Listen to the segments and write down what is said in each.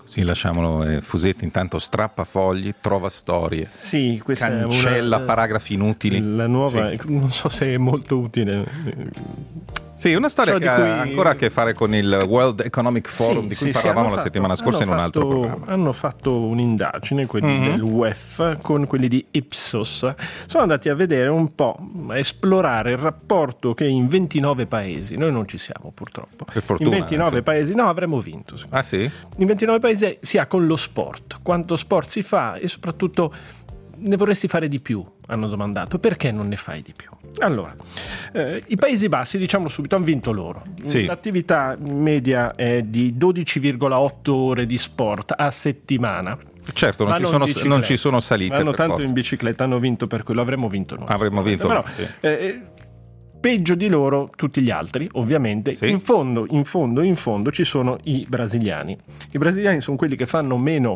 Sì, lasciamolo. Fusetti intanto strappa fogli, trova storie. Sì, questa cancella è paragrafi inutili. La nuova, sì. Non so se è molto utile. Sì, una storia che ha ancora a che fare con il World Economic Forum di cui parlavamo la settimana scorsa in un altro programma. Hanno fatto un'indagine, quelli del WEF, con quelli di Ipsos. Sono andati a vedere un po', a esplorare il rapporto che in 29 paesi, noi non ci siamo purtroppo, per fortuna, in 29 paesi, no, avremmo vinto. Ah sì? In 29 paesi si ha con lo sport, quanto sport si fa e soprattutto ne vorresti fare di più, hanno domandato. Perché non ne fai di più? Allora, i Paesi Bassi, diciamo subito, hanno vinto loro. Sì. L'attività media è di 12,8 ore di sport a settimana. Certo, non ci sono salite. Vanno tanto forza. in bicicletta, hanno vinto per quello, avremmo vinto noi. Avremmo vinto. Però, sì. Peggio di loro tutti gli altri, ovviamente. Sì. In fondo ci sono i brasiliani. I brasiliani sono quelli che fanno meno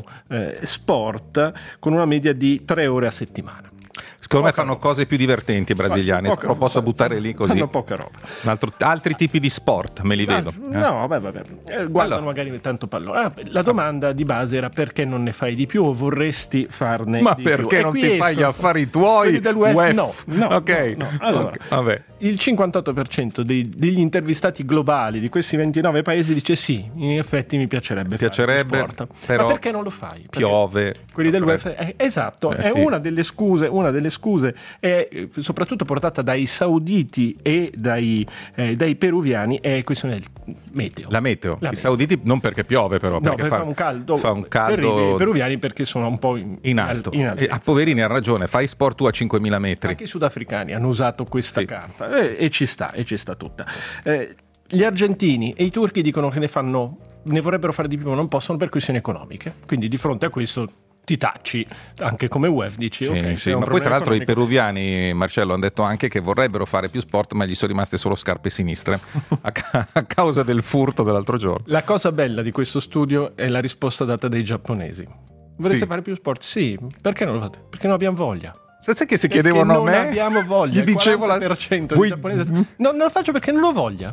sport, con una media di 3 ore a settimana. Secondo me fanno cose più divertenti i brasiliani, lo posso buttare lì così. Fanno poca roba. Altri tipi di sport, me li vedo. No, vabbè. Guardano magari tanto pallone. La domanda di base era: perché non ne fai di più o vorresti farne Ma di perché più? non ti fai gli affari tuoi? Del WEF? No. Ok. Allora, vabbè. Il 58% degli intervistati globali di questi 29 paesi dice sì, in effetti mi piacerebbe fare sport. Però ma perché non lo fai? Piove. Perché quelli del WEF, esatto, è sì. una delle scuse è soprattutto portata dai sauditi e dai peruviani, è questione del meteo. La meteo. I sauditi non perché piove, però perché fa un caldo. Per i peruviani perché sono un po' in alto. Poverini, ha ragione, fai sport tu a 5.000 metri. Anche i sudafricani hanno usato questa carta e ci sta tutta. Gli argentini e i turchi dicono che ne vorrebbero fare di più, ma non possono per questioni economiche. Quindi di fronte a questo ti tacci, anche come WEF dici sì, ma poi tra l'altro i peruviani, Marcello, hanno detto anche che vorrebbero fare più sport, ma gli sono rimaste solo scarpe sinistre a causa del furto dell'altro giorno. La cosa bella di questo studio è la risposta data dai giapponesi. Vorreste fare più sport? Sì. Perché non lo fate? Perché non abbiamo voglia. Sai che se chiedevano a me, non abbiamo voglia. Gli dicevo il 40% dei giapponesi non lo faccio perché non lo voglia.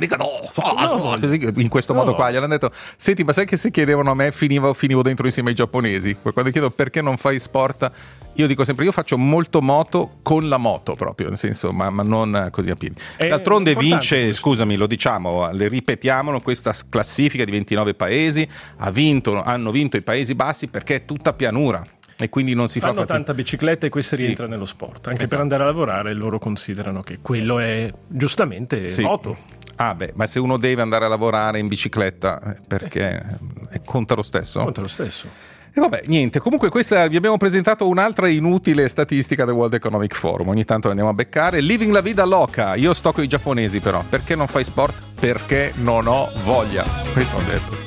In questo modo qua gli hanno detto: senti, ma sai che se chiedevano a me finivo dentro insieme ai giapponesi. Quando chiedo perché non fai sport, io dico sempre: io faccio molto moto con la moto, proprio, nel senso, ma non così a piedi. D'altronde vince, scusami, lo diciamo, le ripetiamolo, questa classifica di 29 paesi hanno vinto i Paesi Bassi perché è tutta pianura. E quindi non si fa fatica. Tanta bicicletta e questo rientra nello sport. Anche per andare a lavorare loro considerano che quello è giustamente moto. Ma se uno deve andare a lavorare in bicicletta, perché conta lo stesso? Conta lo stesso. E vabbè, niente, comunque vi abbiamo presentato un'altra inutile statistica del World Economic Forum, ogni tanto andiamo a beccare. Living la vida loca, io sto con i giapponesi però, perché non fai sport? Perché non ho voglia, questo ho detto.